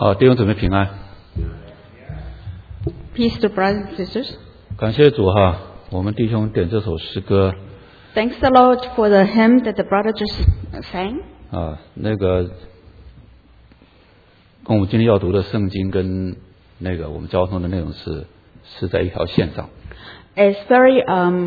好，弟兄姊妹平安。 Peace to brothers and sisters. 感谢主哈，我们弟兄点这首诗歌 Thanks the Lord for the hymn that the brother just sang. 啊，那个跟我们今天要读的圣经跟那个我们交通的内容是在一条线上。 It's very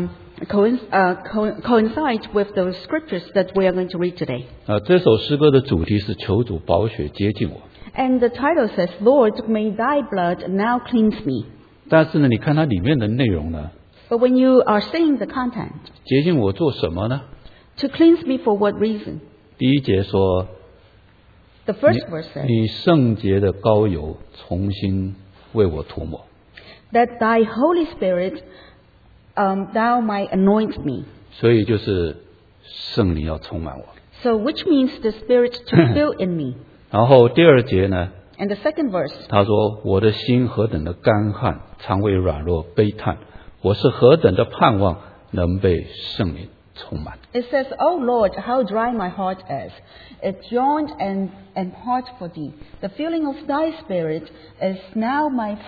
coincide with the scriptures that we are going to read today. 这首诗歌的主题是求主宝血接近我。 And the title says, Lord, may thy blood now cleanse me. 但是呢，你看它里面的内容呢， But when you are saying the content, 接近我做什么呢？ to cleanse me for what reason? 第一节说， The first verse says, 你圣洁的膏油重新为我涂抹。 that thy Holy Spirit, thou might anoint me. 所以就是圣灵要充满我。 So which means the Spirit to fill in me. 然后第二节呢， And the second verse, 他说：“我的心何等的干旱，肠胃软弱悲叹，我是何等的盼望能被圣灵充满。” it says, O Lord, how dry my heart is. It yawned and hard for thee. The feeling of thy Spirit is now my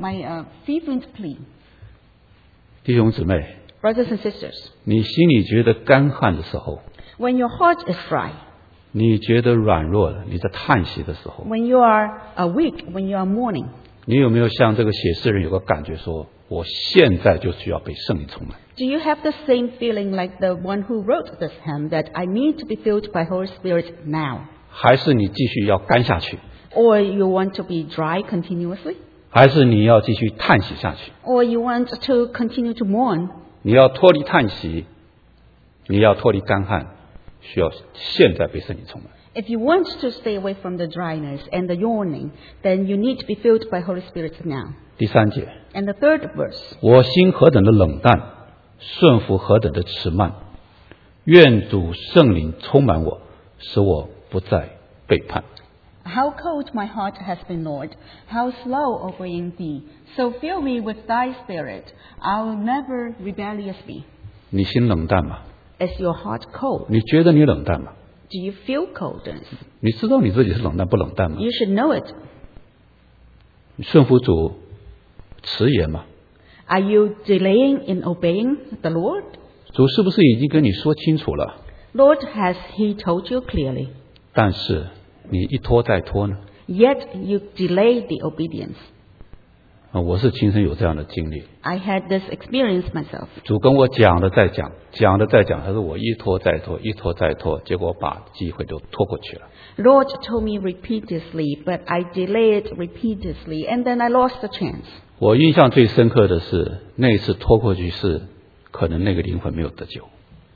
fervent plea. 弟兄姊妹， Brothers and sisters, 你心里觉得干旱的时候， when your heart is dry, 你觉得软弱了，你在叹息的时候， when you are weak, when you are mourning, 你有没有像这个写诗人有个感觉说，我现在就需要被圣灵充满？ do you have the same feeling like the one who wrote this hymn, that I need to be filled by Holy Spirit now? 还是你继续要干下去？ Or you want to be dry continuously? 还是你要继续叹息下去？ Or you want to continue to mourn? 你要脱离叹息，你要脱离干旱，需要现在被圣灵充满。 If you want to stay away from the dryness and the yawning, then you need to be filled by Holy Spirit now. 第三节， And the third verse, 我心何等的冷淡，顺服何等的迟慢，愿主圣灵充满我，使我不再背叛。 how cold my heart has been, Lord, how slow obeying thee. So fill me with thy spirit, I will never rebellious be. 你心冷淡吗？ Is your heart cold? 你觉得你冷淡吗？ Do you feel coldness? 你知道你自己是冷淡不冷淡吗？ You should know it. 你顺服主迟延吗？ Are you delaying in obeying the Lord? 主是不是已经跟你说清楚了？ Lord, has he told you clearly? 但是你一拖再拖呢？ Yet you delay the obedience. 我是亲身有这样的经历。 I had this experience myself. 主跟我讲的再讲，讲的再讲，他说我一拖再拖，一拖再拖，结果把机会都拖过去了。 Lord told me repeatedly, but I delayed repeatedly, and then I lost the chance. 我印象最深刻的是那一次拖过去是可能那个灵魂没有得救。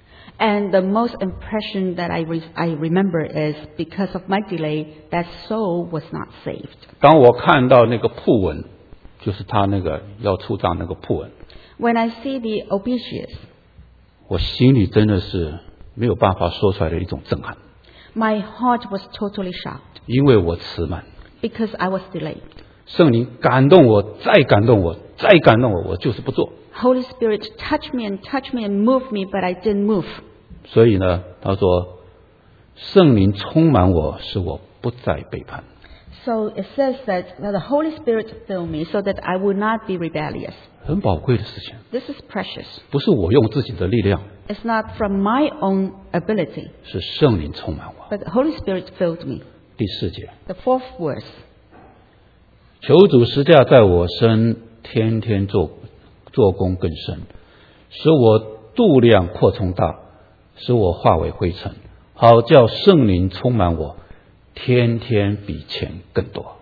And the most impression that I remember is because of my delay, that soul was not saved. 当我看到那个讣文，就是他那个要出账那个讣文， When I see the obituaries, 我心里真的是没有办法说出来的一种震撼， my heart was totally shocked 因为我迟慢。 because I was delayed. 圣灵感动我，再感动我，再感动我，我就是不做。 Holy Spirit touched me and moved me, but I didn't move. 所以呢，他说，圣灵充满我，使我不再背叛。 So it says that the Holy Spirit filled me so that I would not be rebellious. 很宝贵的事情， This is precious. 不是我用自己的力量， It's not from my own ability, 是圣灵充满我。 but the Holy Spirit filled me. 第四节， The fourth verse, 求主施驾在我身，天天做工更深，使我度量扩充大，使我化为灰尘，好叫圣灵充满我，天天比前更多。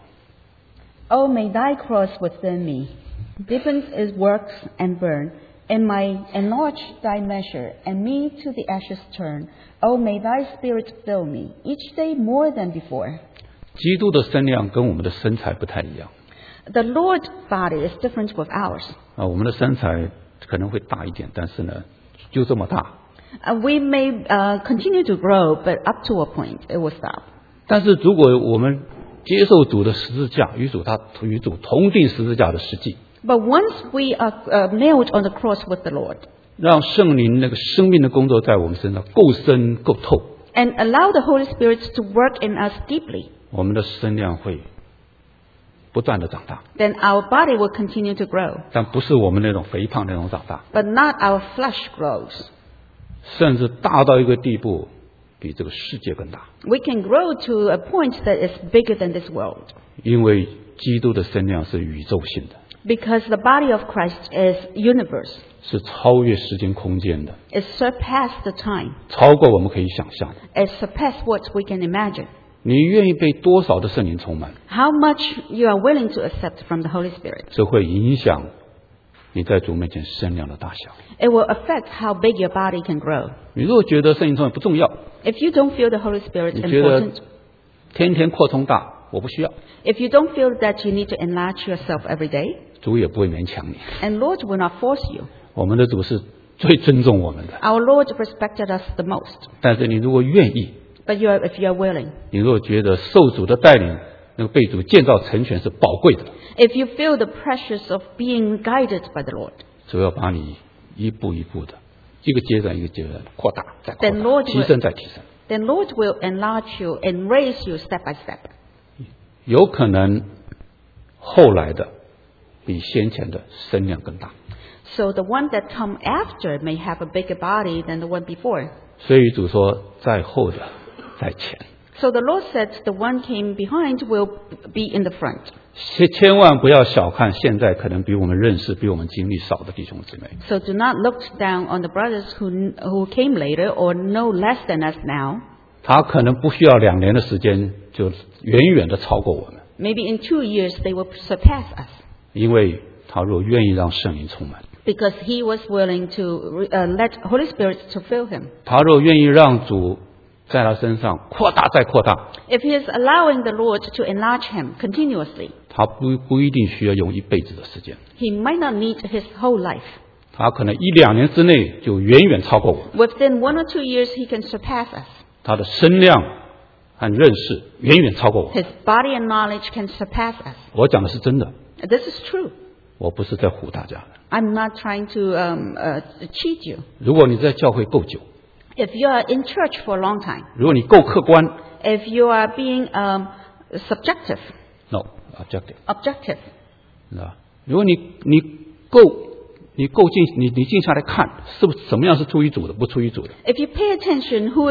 O may thy cross within me deepen its works and burn, and my enlarge thy measure, and me to the ashes turn. O may thy spirit fill me each day more than before. 基督的身量跟我们的身材不太一样 The Lord's body is different with ours. 我们的身材可能会大一点，但是呢，就这么大。 We may continue to grow, but up to a point, it will stop. 但是如果我们接受主的十字架，与主同定十字架的实际， But once we are nailed on the cross with the Lord, 让圣灵那个生命的工作在我们身上够深够透， and allow the Holy Spirit to work in us deeply, 我们的身量会不断的长大， then our body will continue to grow, 但不是我们那种肥胖那种长大， but not our flesh grows. 甚至大到一个地步，比这个世界更大。 We can grow to a point that is bigger than this world, 因为基督的身量是宇宙性的， because the body of Christ is universe. 是超越时间空间的， It surpassed the time. 超过我们可以想象的。 It surpassed what we can imagine. 你愿意被多少的圣灵充满， How much you are willing to accept from the Holy Spirit. 这会影响你在主面前身量的大小。 It will affect how big your body can grow. 你如果觉得圣灵充满不重要， If you don't feel the Holy Spirit 你觉得 important, 天天扩充大，我不需要， if you don't feel that you need to enlarge yourself every day, 主也不会勉强你。 and Lord will not force you. 我们的主是最尊重我们的， Our Lord respected us the most. 但是你如果愿意， But if you are willing, 你如果觉得受主的带领，那个被主建造成全是宝贵的， if you feel the pressures of being guided by the Lord, 主要把你一步一步的，一个阶段一个阶段扩大，再扩 Then Lord 大， will- 提升再提升。 then Lord will enlarge you and raise you step by step. 有可能后来的比先前的身量更大， So the one that come after may have a bigger body than the one before. 所以主说在后的在前， So the Lord said the one came behind will be in the front. 千万不要小看现在可能比我们认识、比我们经历少的弟兄姊妹。 So do not look down on the brothers who came later or know less than us now. 他可能不需要2年的时间就远远的超过我们， Maybe in 2 years they will surpass us 因为他若愿意让圣灵充满， because he was willing to let Holy Spirit to fill him. 他若愿意让主在他身上扩大再扩大， If he is allowing the Lord to enlarge him continuously, 他不一定需要用一辈子的时间， he might not need his whole life. 他可能1-2年之内就远远超过我们， Within 1 or 2 years he can surpass us. 他的身量和认识远远超过我们。 His body and knowledge can surpass us. 我讲的是真的， This is true. 我不是在唬大家的。 I'm not trying to cheat you. 如果你在教会够久， If you are in church for a long time, 如果你够客观 if you are being subjective, ，no objective， objective, 是吧？如果你够静下来看，是不是什么样是出于主的，不出于主的， if you pay attention who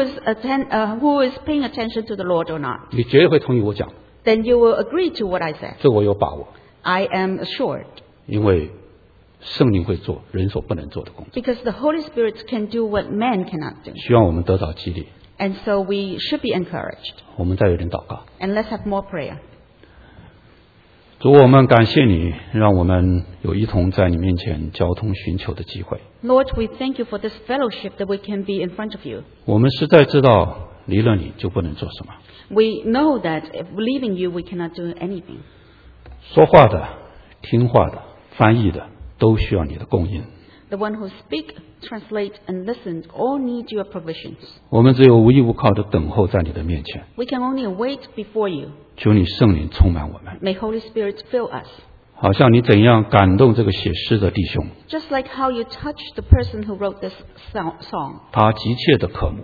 is paying attention to the Lord or not, 你绝对会同意我讲， then you will agree to what I said. 这我有把握， I am assured. 因为圣灵会做人所不能做的工作。 Because the Holy Spirit can do what man cannot do. 希望我们得到激励。 And so we should be encouraged. 我们再有点祷告。 And let's have more prayer. 主，我们感谢你，让我们有一同在你面前交通寻求的机会。 Lord, we thank you for this fellowship that we can be in front of you. 我们实在知道离了你就不能做什么， We know that if leaving you, we cannot do anything. 说话的、听话的、翻译的都需要你的供应。 The one who speak, translate, and listen all need your provisions. 我们只有无依无靠的等候在你的面前， We can only wait before you. 求你圣灵充满我们， May Holy Spirit fill us. 好像你怎样感动这个写诗的弟兄， Just like how you touched the person who wrote this song. 他急切的渴慕，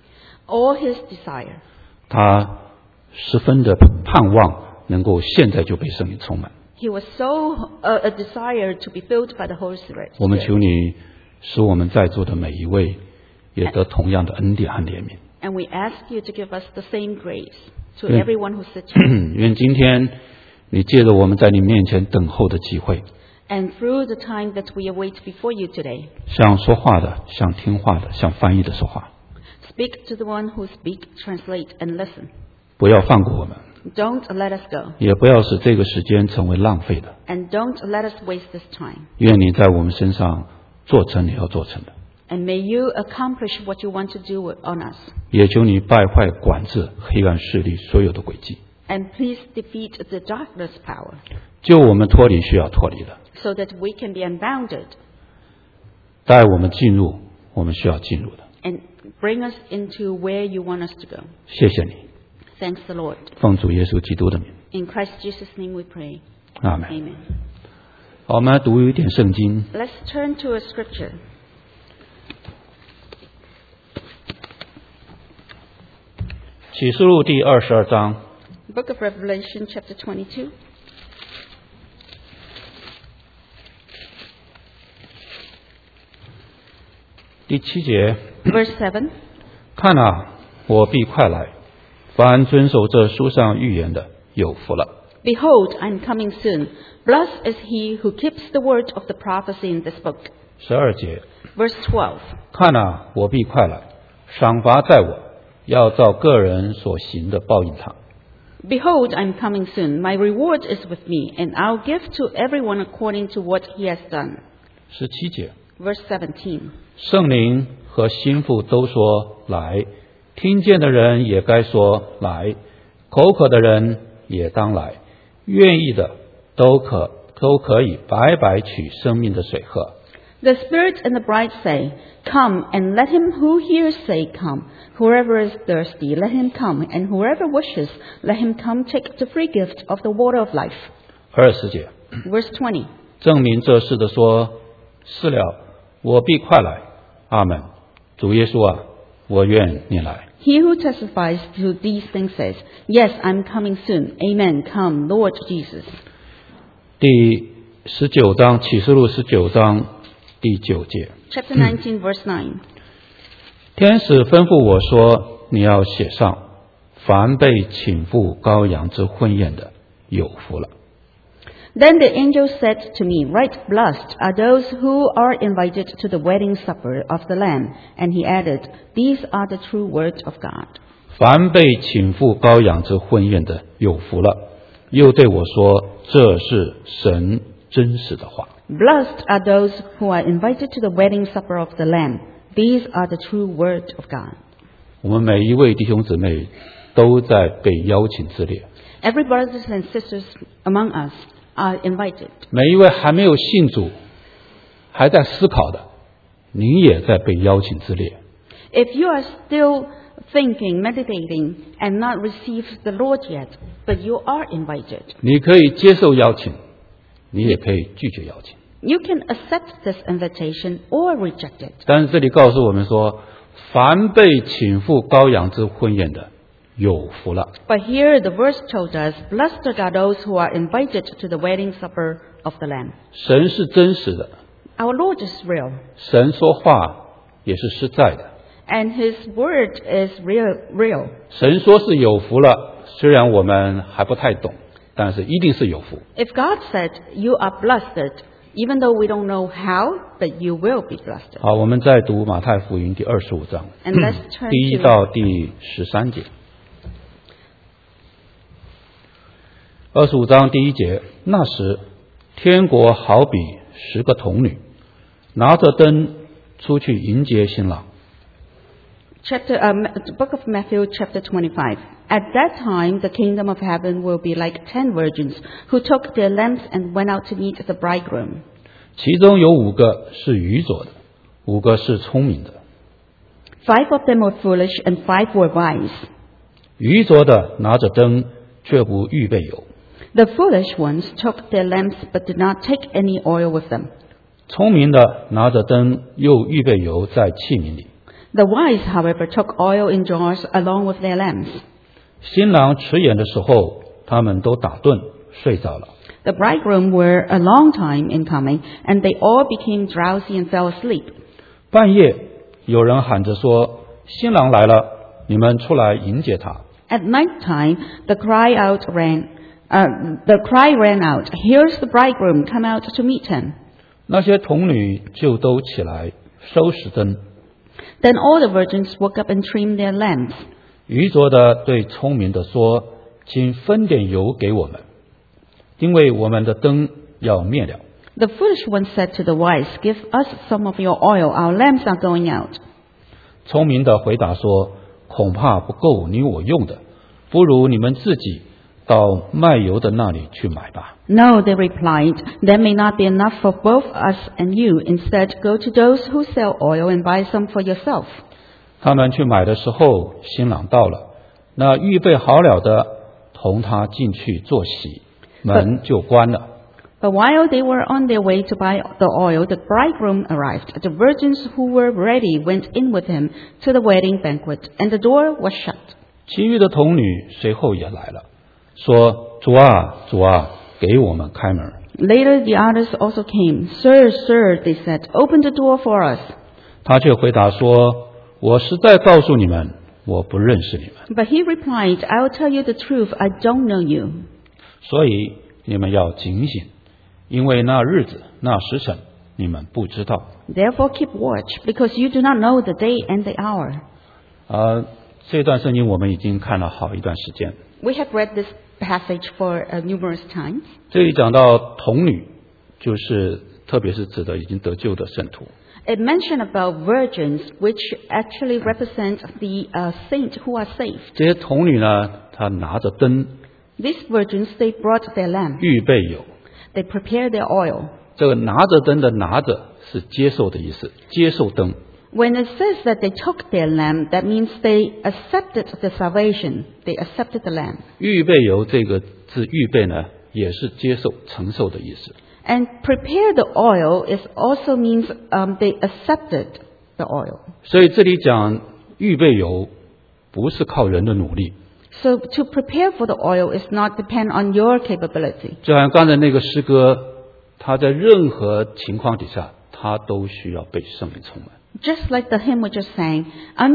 All his desire. 他十分的盼望能够现在就被圣灵充满。 He was so a desire to be filled by the Holy Spirit. 我们求你使我们在座的每一位也得同样的恩典和怜悯。 And we ask you to give us the same grace to Yeah. everyone who sits here. 愿今天你借着我们在你面前等候的机会， And through the time that we await before you today, 像说话的、像听话的、像翻译的说话， speak to the one who speak, translate, and listen. 不要放过我们， Don't let us go. 也不要使这个时间成为浪费的。 And don't let us waste this time. 愿你在我们身上做成你要做成的， And may you accomplish what you want to do on us. 也求你败坏管制黑暗势力所有的诡计， And please defeat the darkness power 救我们脱离需要脱离的， so that we can be unbounded 带我们进入我们需要进入的。 and bring us into where you want us to go. 谢谢你， Thanks the Lord. 奉主耶稣基督的名， In Christ Jesus' name we pray. 阿门。 Amen. 好，我们来读一点圣经， Let's turn to a scripture. 启示录第22章 Book of Revelation, chapter 22. 第7节， Verse 7. 看啊，我必快来，凡遵守这书上预言的，有福了。 Behold, I am coming soon. Blessed is he who keeps the word of the prophecy in this book. 12节， Verse 12. 看啊，我必快来，赏罚在我，要照个人所行的报应他。 Behold, I am coming soon. My reward is with me, and I'll give to everyone according to what he has done. 17节， Verse 17. 圣灵和心腹都说来，听见的人也该说来，口渴的人也当来，愿意的都可以白白取生命的水喝。 The Spirit and the bride say, Come, and let him who hears say, Come. Whoever is thirsty, let him come, and whoever wishes, let him come take the free gift of the water of life. 20节， Verse 20. 证明这事的说，是了，我必快来。阿门。主耶稣啊，我愿你来。 He who testifies to these things says, Yes, I'm coming soon. Amen. Come, Lord Jesus. 第19章启示录19章第9节， Chapter 19, verse 9. 天使吩咐我说，你要写上，凡被请赴羔羊之婚宴的，有福了。 Then the angel said to me, Right blessed are those who are invited to the wedding supper of the Lamb. And he added, These are the true words of God. 凡被请赴羔羊之婚宴的，有福了。又对我说，这是神真实的话。 Blessed are those who are invited to the wedding supper of the Lamb. These are the true words of God. 我们每一位弟兄姊妹都在被邀请之列， Every brothers and sisters among us are invited. 每一位还没有信主，还在思考的，你也在被邀请之列。 If you are still thinking, meditating, and not received the Lord yet, but you are invited, 你可以接受邀请，你也可以拒绝邀请。 you can accept this invitation or reject it. 但是这里告诉我们说，凡被请赴羔羊之婚宴的，有福了。 But here the verse told us, Blessed are those who are invited to the wedding supper of the Lamb. 神是真实的， Our Lord is real, 神说话也是实在的。 and His word is real. 神说是有福了，虽然我们还不太懂，但是一定是有福。 If God said, You are blessed, even though we don't know how, but you will be blessed. 好，我们再读马太福音第25章 And let's turn 第1 to 到第13节。25章第1节，那时天国好比10个童女，拿着灯出去迎接新郎。 the book of Matthew, chapter 25. At that time, the kingdom of heaven will be like 10 virgins who took their lamps and went out to meet the bridegroom. 其中有5个是愚拙的，5个是聪明的。 5 of them were foolish and 5 were wise. 愚拙的拿着灯，却不预备油； The foolish ones took their lamps but did not take any oil with them. 聪明的拿着灯，又预备油在器皿里。 The wise, however, took oil in jars along with their lamps. 新郎迟延的时候，他们都打盹睡着了。 The bridegroom were a long time in coming, and they all became drowsy and fell asleep. 半夜有人喊着说：“新郎来了，你们出来迎接他。” At night time, the cry ran out, Here's the bridegroom, come out to meet him. 那些童女就都起来收拾灯。 Then all the virgins woke up and trimmed their lamps. 愚拙的对聪明的说：“请分点油给我们，因为我们的灯要灭了。” The foolish one said to the wise, Give us some of your oil, our lamps are going out. 聪明的回答说：“恐怕不够你我用的，不如你们自己到卖油的那里去买吧。” No, they replied, There may not be enough for both us and you. Instead, go to those who sell oil and buy some for yourself. 他们去买的时候，新郎到了，那预备好了的同他进去坐席，门就关了。 But while they were on their way to buy the oil, the bridegroom arrived. The virgins who were ready went in with him to the wedding banquet, and the door was shut. 其余的童女随后也来了，说：“主啊，主啊，给我们开门。” Later the others also came. Sir, sir, they said, open the door for us. 他却回答说：“我实在告诉你们，我不认识你们， But he replied, I will tell you the truth, I don't know you. 所以你们要警醒，因为那日子、那时辰你们不知道。” Therefore keep watch, because you do not know the day and the hour. 这段圣经我们已经看了好一段时间。 We have read this passage for numerous times. 这里讲到童女，就是特别是指的已经得救的圣徒。 It mentioned about virgins, which actually represent the saints who are saved. 这些童女呢，她拿着灯， These virgins, they brought their lamp. 预备油。 They prepared their oil. 这个拿着灯的拿着是接受的意思，接受灯。 When it says that they took their lamp, that means they accepted the salvation. They accepted the lamp. 预备油这个字预备呢，也是接受、承受的意思。 And prepare the oil is also means they accepted the oil. 所以这里讲预备油，不是靠人的努力。 So to prepare for the oil is not depend on your capability. 就好像刚才那个诗歌，他在任何情况底下，他都需要被圣灵充满。 Just like the hymn we just sang,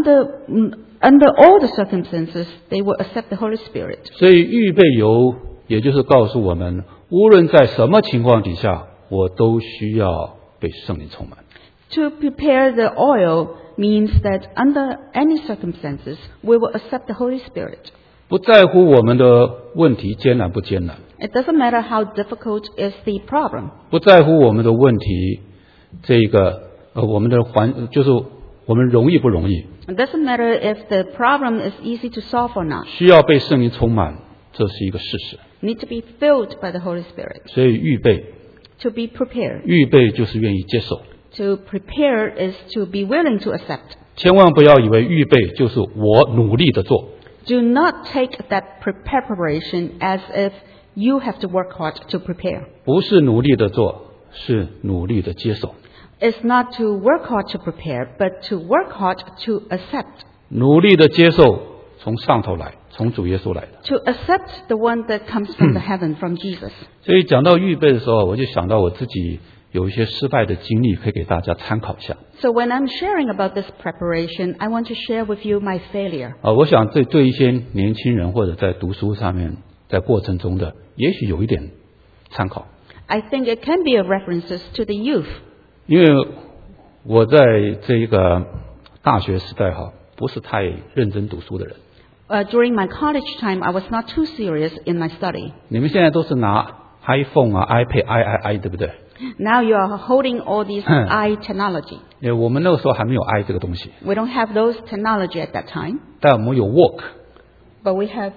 under all the circumstances, they will accept the Holy Spirit. 所以预备油，也就是告诉我们，无论在什么情况底下，我都需要被圣灵充满。 To prepare the oil means that under any circumstances, we will accept the Holy Spirit. 不在乎我们的问题艰难不艰难， It doesn't matter how difficult is the problem. 不在乎我们的问题，我们的就是我们容易不容易， It doesn't matter if the problem is easy to solve or not. 需要被圣灵充满，这是一个事实。 Need to be filled by the Holy Spirit. 所以预备， To be prepared. 预备就是愿意接受。 To prepare is to be willing to accept. 千万不要以为预备就是我努力的做， Do not take that preparation as if you have to work hard to prepare. 不是努力的做，是努力的接受。 It's not to work hard to prepare, but to work hard to accept. 努力的接受从上头来，从主耶稣来的。 To accept the one that comes from the heaven, from Jesus. 所以讲到预备的时候，我就想到我自己有一些失败的经历，可以给大家参考一下。 So when I'm sharing about this preparation, I want to share with you my failure. 我想这对一些年轻人或者在读书上面，在过程中的，也许有一点参考。 I think it can be a references to the youth. 因为我在这个大学时代不是太认真读书的人。 During my college time, I was not too serious in my study. 你们现在都是拿 iPhone iPad 对不对？ Now you are holding all these eye technology. 因为我们那个时候还没有 i 这个东西， We don't have those technology at that time, 但我们有 but we have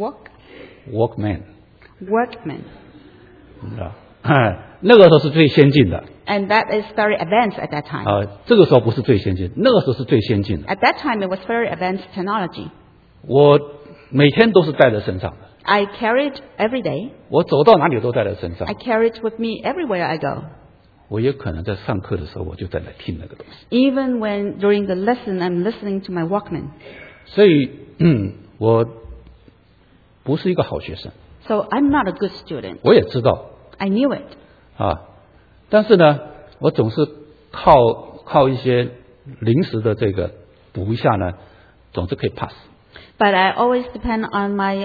Walkman， Workman. 你知道？那个时候是最先进的。 And that is very advanced at that time. 这个时候不是最先进，那个时候是最先进的。 At that time, it was very advanced technology. 我每天都是带在身上的， I carry it every day. 我走到哪里都带在身上 I。carry it with me everywhere I go. 我也可能在上课的时候，我就在那听那个东西。 Even when during the lesson, I'm listening to my Walkman. 所以，我不是一个好学生， So I'm not a good student. 我也知道 I knew it. 但是呢，我总是靠一些临时的这个补一下呢，总是可以 pass。 But I always depend on my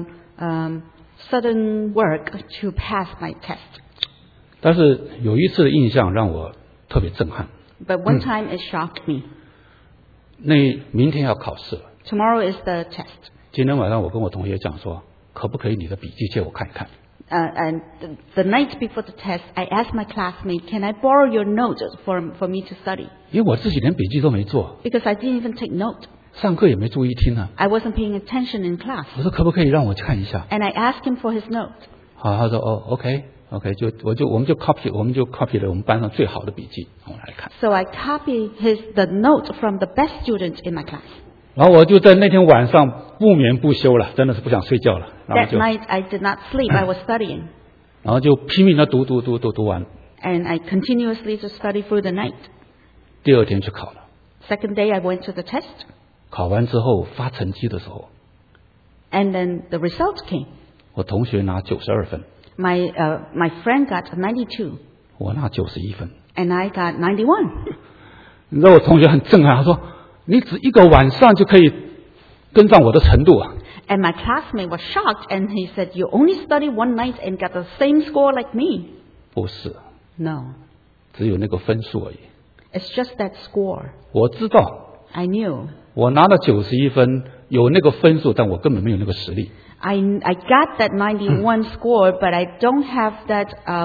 sudden work to pass my test. 但是有一次的印象让我特别震撼。 But one time it shocked me. 明天要考试了， Tomorrow is the test. 今天晚上我跟我同学讲说，可不可以你的笔记借我看一看？ And the night before the test, I asked my classmate, can I borrow your notes for me to study? 因为我自己连笔记都没做， Because I didn't even take note. 上课也没注意听啊。 I wasn't paying attention in class. 我说可不可以让我看一下？ And I asked him for his note. 好，他说OK，我们就 copy 了我们班上最好的笔记，我们来看。 So I copied the note from the best student in my class. 然后我就在那天晚上不眠不休了，真的是不想睡觉了。然 That night I did not sleep. I was studying. 后拼命的读完， And I continuously just studied through the night. 第二天去考了。 Second day I went to the test. 考完之后发成绩的时候， And then the result came. 我同学拿92分， My friend got 92. 我拿91分。 And I got 91. 你知道我同学很震撼，他说：“你只一个晚上就可以跟上我的程度啊！” And my classmate was shocked, and he said, "You only studied one night and got the same score like me." 不是， No, 只有那个分数而已。 it's just that score. 我知道， I knew. 我拿了91分，有那个分数，但我根本没有那个实力。 I got that 91 score, but I don't have that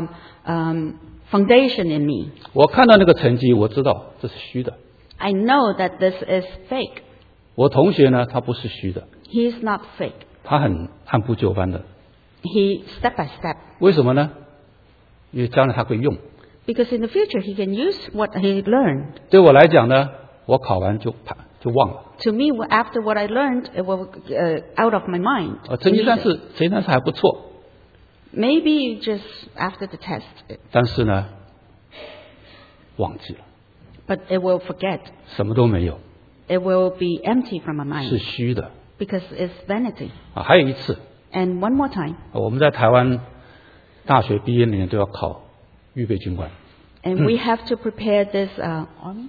foundation in me. 我看到那个成绩，我知道这是虚的。 I know that this is fake. 我同学呢，他不是虚的， He is not fake. 他很按部就班的。 He step by step. 为什么呢？因为将来他会用。 Because in the future he can use what he learned. 对我来讲呢，我考完就忘了。 To me, after what I learned, it will out of my mind. 成绩单是还不错， Maybe just after the test, 但是呢，忘记了， but it will forget. 什么都没有， It will be empty from my 是 mind 虚的 because it's vanity. 啊。还有一次， And one more time, 我们在台湾大学毕业那年都要考预备军官， and we have to prepare this army?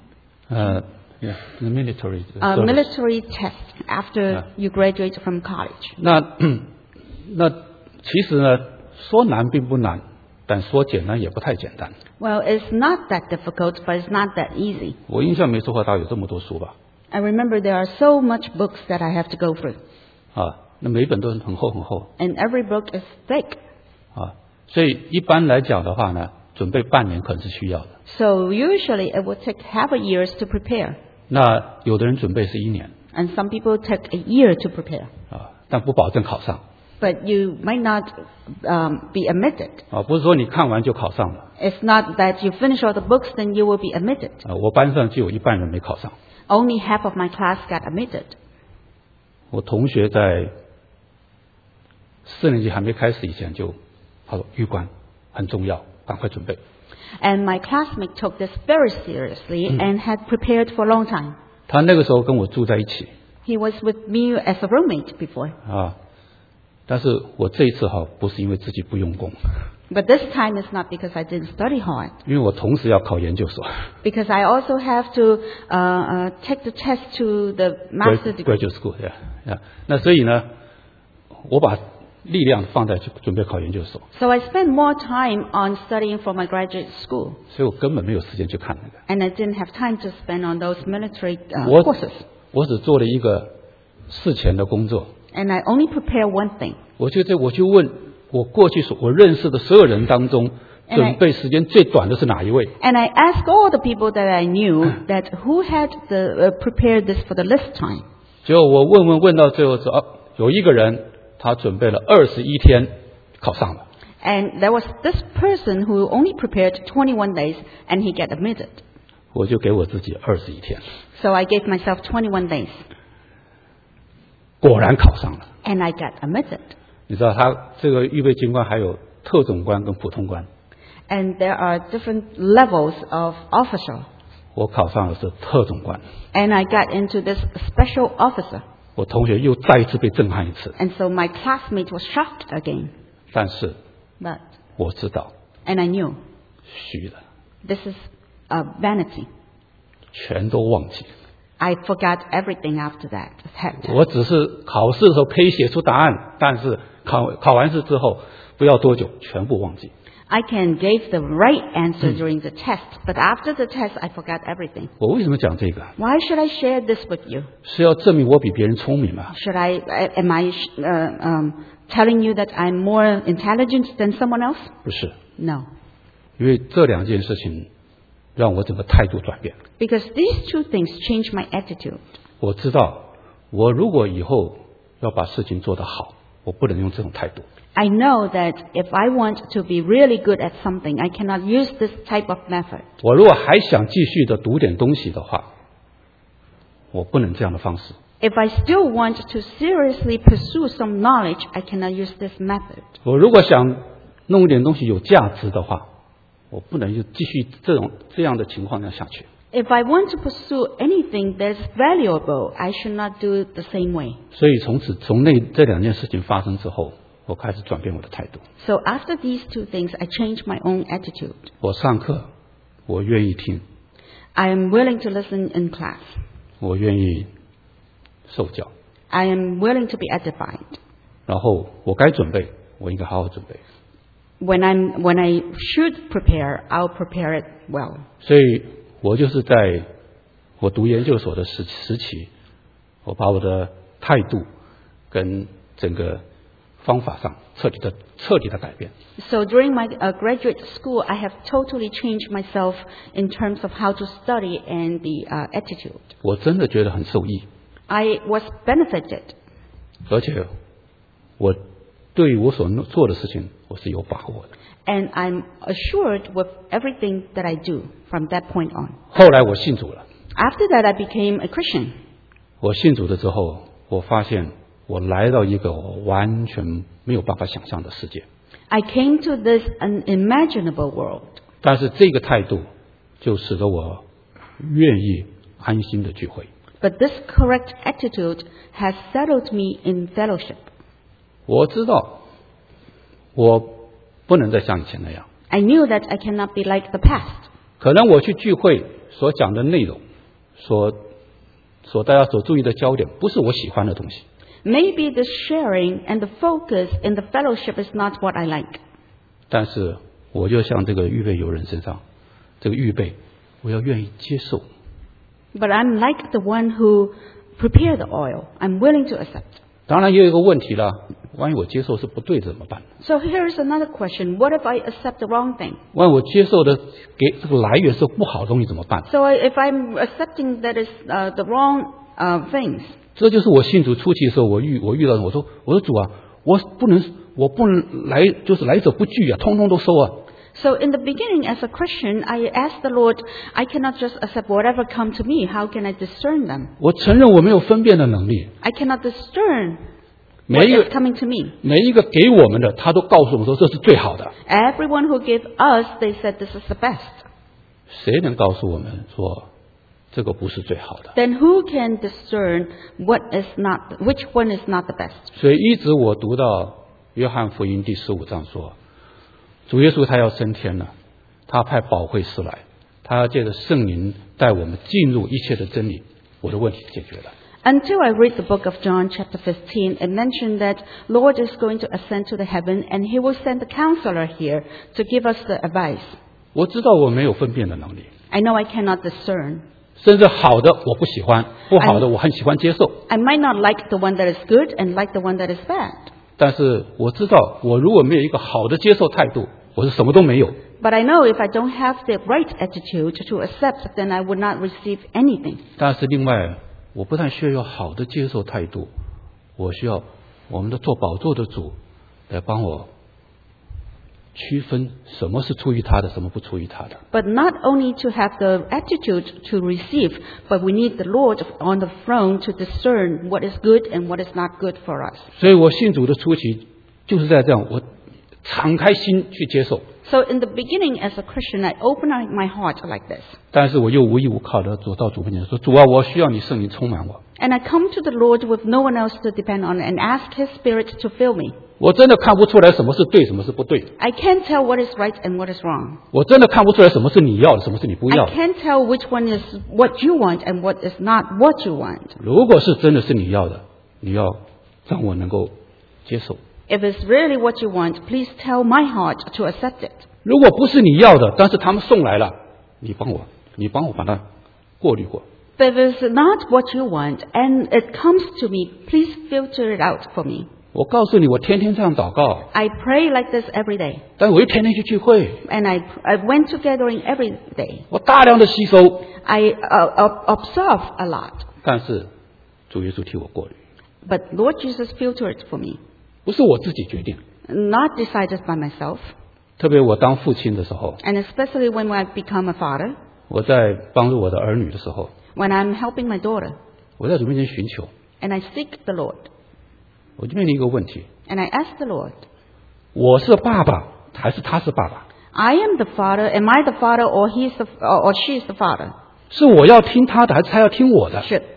the military service。 military test after you graduate from college. 那其实呢，说难并不难，但说简单也不太简单。 Well, it's not that difficult, but it's not that easy. 我印象没错的话，大概有这么多书吧， I remember there are so much books that I have to go through, 啊，那每一本都很厚很厚 and every book is thick. 啊，所以一般来讲的话呢，准备半年可能是需要的。 So usually it would take half a year to prepare, 那有的人准备是1年 and some people take a year to prepare. 啊，但不保证考上 But you might not be admitted. 啊，不是说你看完就考上了 It's not that you finish all the books, then you will be admitted. 啊。我班上就有一半人没考上。 Only half of my class got admitted. 我同学在4年级还没开始以前就，他说预官很重要，赶快准备。 And my classmate took this very seriously and had prepared for a long time. 他那个时候跟我住在一起 He was with me as a roommate before. 啊，但是我这一次不是因为自己不用功， But this time it's not because I didn't study hard. 因为我同时要考研究所 Because I also have to take the test to the master degree. graduate school 呀。那所以呢，我把力量放在准备考研究所， So I spent more time on studying for my graduate school. 所以我根本没有时间去看那个。 And I didn't have time to spend on those military 我 courses. 我只做了一个事前的工作， And I only prepare one thing. 我就问我过去我认识的所有人当中， And 准备时间最短的是哪一位？ And I asked all the people that I knew that who had prepared this for the least time. 结果我问到最后说，有一个人他准备了21天考上了， And there was this person who only prepared 21 days and he got admitted. 我就给我自己21天， So I gave myself 21 days 果然考上了。 and I got admitted. 你知道他这个预备军官还有特种官跟普通官， And there are different levels of officer. 我考上的是特种官， And I got into this special officer. 我同学又再一次被震撼一次， And so my classmate was shocked again. 但是 But, 我知道 and I knew 虚的， this is vanity. 全都忘记。 I forgot everything after that. 我只是考试的时候可以写出答案，但是考完试之后不要多久全部忘记。 I can give the right answer during the test, but after the test, I forgot everything. 我为什么讲这个？ Why should I share this with you? 是要证明我比别人聪明吗？ Am I telling you that I'm more intelligent than someone else? 不是， No. 因为这两件事情让我整个态度转变。 Because these two things change my attitude. 我知道，我如果以后要把事情做得好，我不能用这种态度。 I know that if I want to be really good at something, I cannot use this type of method. 我如果还想继续的读点东西的话，我不能这样的方式。 If I still want to seriously pursue some knowledge, I cannot use this method. 我如果想弄一点东西有价值的话，我不能就继续这样的情况下下去。 If I want to pursue anything that's valuable, I should not do it the same way. 所以从这两件事情发生之后，我开始转变我的态度。 So after these two things, I changed my own attitude. 我上课，我愿意听， I am willing to listen in class. 我愿意受教， I am willing to be edified. 然后我该准备，我应该好好准备。 When I should prepare, I'll prepare it well. 所以我就是在我读研究所的时期，我把我的态度跟整个方法上彻底的改变。 So during my graduate school, I have totally changed myself in terms of how to study and the attitude. 我真的觉得很受益， I was benefited, 而且我对我所做的事情我是有把握的。 and I'm assured with everything that I do from that point on. 后来我信主了， After that, I became a Christian. 我信主了之后，我发现我来到一个我完全没有办法想象的世界。 I came to this unimaginable world. 但是这个态度就使得我愿意安心的聚会。 But this correct attitude has settled me in fellowship. 我知道我不能再像以前那样， I knew that I cannot be like the past. 可能我去聚会所讲的内容，大家所注意的焦点不是我喜欢的东西， Maybe the sharing and the focus in the fellowship is not what I like. 但是我就像这个预备友人身上，这个预备我要愿意接受。 But I'm like the one who prepared the oil. I'm willing to accept. 当然也有一个问题了，万一我接受是不对的怎么办？ So here's another question. What if I accept the wrong thing? 万一我接受的给这个来源是不好的东西怎么办？ So if I'm accepting that is the wrong things. 这就是我信主初期的时候，我遇到的，我说主啊，我不能来，就是来者不拒啊，通通都收啊。 So in the beginning, as a Christian, I asked the Lord, I cannot just accept whatever come to me. How can I discern them? 我承认我没有分辨的能力， I cannot discern 每 what 一 is 个 coming to me. 每一个给我们的，他都告诉我们说这是最好的。 Everyone who gave us, they said this is the best. 谁能告诉我们说这个不是最好的？ Then who can discern which one is not the best? 所以一直我读到约翰福音第15章说，主耶稣他要升天了，他派保惠师来，他要借着圣灵带我们进入一切的真理。我的问题解决了。 Until I read the book of John chapter 15, it mentioned that Lord is going to ascend to the heaven and he will send the counselor here to give us the advice. 我知道我没有分辨的能力， I know I cannot discern. 甚至好的我不喜欢，不好的我很喜欢接受。 I might not like the one that is good and like the one that is bad. 但是我知道，我如果没有一个好的接受态度，我是什么都没有。 But I know if I don't have the right attitude to accept, then I would not receive anything. 但是另外，我不但需要有好的接受态度，我需要我们的做宝座的主来帮我区分什么是出于他的，什么不出于他的。 But not only to have the attitude to receive, but we need the Lord on the throne to discern what is good and what is not good for us. 所以我信主的初期就是在这样，我敞开心去接受， So in the beginning as a Christian, I open up my heart like this. 但是我又无依无靠的走到主面前说：“主啊，我需要你圣灵充满我。 And I come to the Lord with no one else to depend on and ask His Spirit to fill me. 我真的看不出来什么是对，什么是不对。 I can't tell what is right and what is wrong. 我真的看不出来什么是你要的，什么是你不 I 要的。 can't tell which one is what you want and what is not what you want. 如果是真的是你要的，你要让我能够接受； If it's really what you want, please tell my heart to accept it. 如果不是你要的，但是他们送来了，你帮我把它过滤过。 But if it's not what you want and it comes to me, please filter it out for me. 我告诉你，我天天这样祷告， I pray like this every day. 但我又天天去聚会， And I went to gathering every day. 我大量的吸收， I observe a lot. 但是主耶稣替我过滤， But Lord Jesus filtered for me. 不是我自己决定。 Not decided by myself. 特别我当父亲的时候， And especially when I become a father, 我在帮助我的儿女的时候， when I'm helping my daughter, 我在主面前寻求， and I seek the Lord. 我就面临一个问题： And I ask the Lord, 我是爸爸还是他是爸爸？ I am the father. Am I the father or or she is the father? 是我要听他的，还是他要听我的？ Should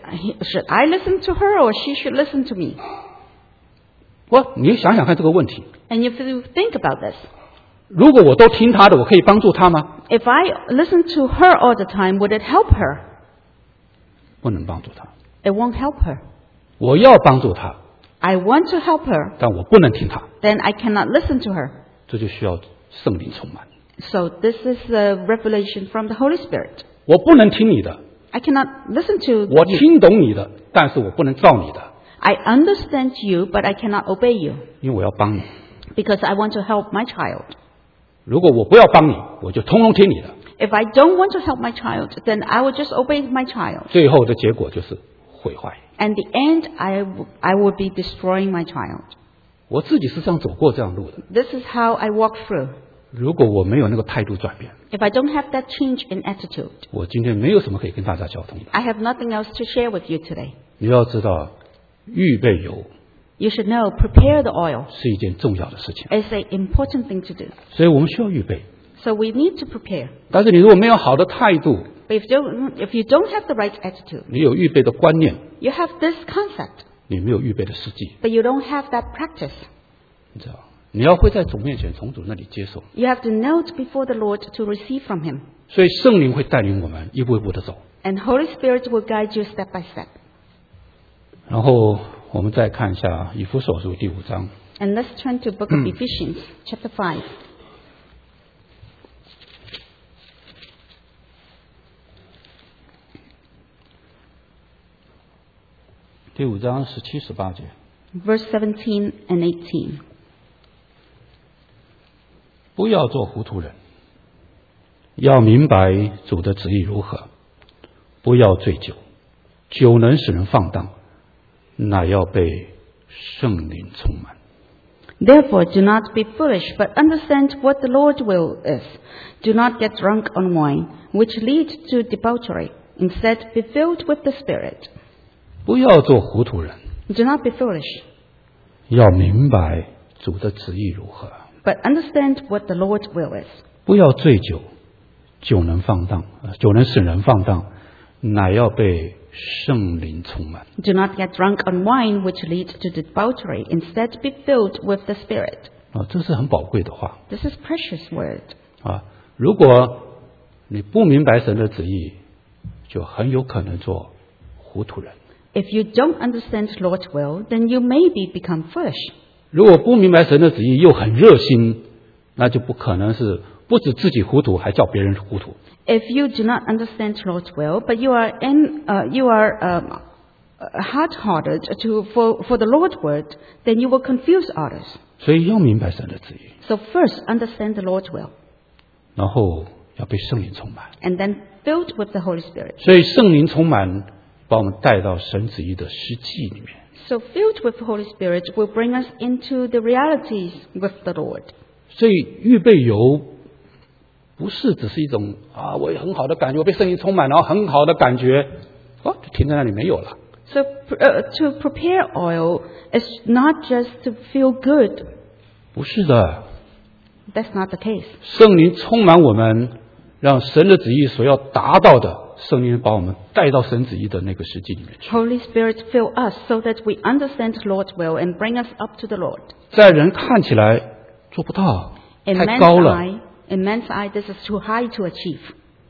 I listen to her or she should listen to me? 你想想看这个问题。 And if you think about this, 如果我都听他的，我可以帮助他吗？ If I listen to her all the time, would it help her? 不能帮助他。 It won't help her. 我要帮助他， I want to help her, 但我不能听他， then I cannot listen to her. 这就需要圣灵充满。 So this is a revelation from the Holy Spirit. 我不能听你的， I cannot listen to 我 you. 听懂你的，但是我不能照你的， I understand you, but I cannot obey you 因为我要帮你。 because I want to help my child. 如果我不要帮你，我就通通听你的， If I don't want to help my child, then I will just obey my child. 最后的结果就是毁坏。 And the end, I will be destroying my child. 我自己是这样走过这样路的。 This is how I walk through. 如果我没有那个态度转变， If I don't have that change in attitude, 我今天没有什么可以跟大家交通的。 I have nothing else to share with you today. 你要知道，预备油 You should know, prepare the oil 是一件重要的事情， is an important thing to do. 所以我们需要预备。 So we need to prepare. 但是你如果没有好的态度， But if you don't have the right attitude, 你有预备的观念， you have this concept, 你没有预备的实际， but you don't have that practice. 你知道？你要会在主面前从主那里接受， You have to kneel before the Lord to receive from Him. 所以圣灵会带领我们一步一步的走。 And Holy Spirit will guide you step by step. 然后我们再看一下以弗所书第5章， And let's turn to Book of Ephesians, chapter 5. 第5章17、18节。 Verse 17 and 18. 不要做糊涂人，要明白主的旨意如何。不要醉酒，酒能使人放荡，乃要被圣灵充满。 Therefore, do not be foolish, but understand what the Lord's will is. Do not get drunk on wine, which leads to debauchery. Instead, be filled with the Spirit. 不要做糊涂人， Do not be foolish, 要明白主的旨意如何。 but understand what the Lord's will is. 不要醉酒，酒能放荡，酒能使人放荡，乃要被圣灵充满。 Do not get drunk on wine, which leads to debauchery. Instead, be filled with the Spirit. 这是很宝贵的话 This is precious word. 啊！如果你不明白神的旨意，就很有可能做糊涂人。 If you don't understand Lord's will, then you maybe become foolish. 如果不明白神的旨意又很热心，那就不可能是不止自己糊涂，还叫别人糊涂。 If you do not understand Lord's will, but you are hard-hearted for the Lord's word, then you will confuse others. 所以要明白神的旨意， So first, understand the Lord's will, 然后要被圣灵充满。 and then filled with the Holy Spirit. 所以圣灵充满，把我们带到神旨意的实际里面。 So filled with the Holy Spirit will bring us into the realities with the Lord. 所以预备油不是只是一种我有很好的感觉，我被圣灵充满，然后很好的感觉，就停在那里没有了。 So to prepare oil is not just to feel good. 不是的， That's not the case. 圣灵充满我们，让神的旨意所要达到的，圣灵把我们带到神旨意的那个实际里面去。 Holy Spirit fill us so that we understand Lord's will and bring us up to the Lord. 在人看起来做不到， In 太 man's 高了。 eye, in man's eye, this is too high to achieve.